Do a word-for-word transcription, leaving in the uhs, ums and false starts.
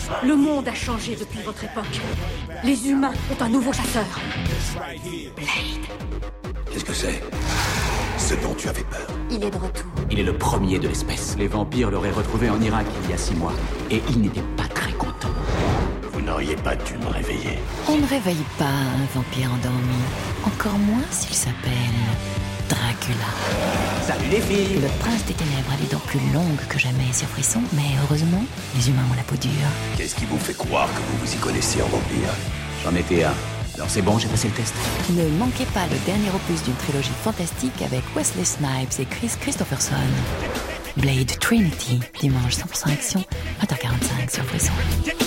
Le monde a changé depuis votre époque. Les humains ont un nouveau chasseur. Blade. Qu'est-ce que c'est? Ce dont tu avais peur. Il est de retour. Il est le premier de l'espèce. Les vampires l'auraient retrouvé en Irak il y a six mois. Et il n'était pas très content. Vous n'auriez pas dû me réveiller. On ne réveille pas un vampire endormi. Encore moins s'il s'appelle Dracula. Salut les filles! Le prince des ténèbres a les dents plus longues que jamais sur Frisson, mais heureusement, les humains ont la peau dure. Qu'est-ce qui vous fait croire que vous vous y connaissez en vampire? J'en étais un. Alors c'est bon, j'ai passé le test. Ne manquez pas le dernier opus d'une trilogie fantastique avec Wesley Snipes et Chris Christopherson. Blade Trinity, dimanche cent pour cent action, vingt heures quarante-cinq sur Frisson.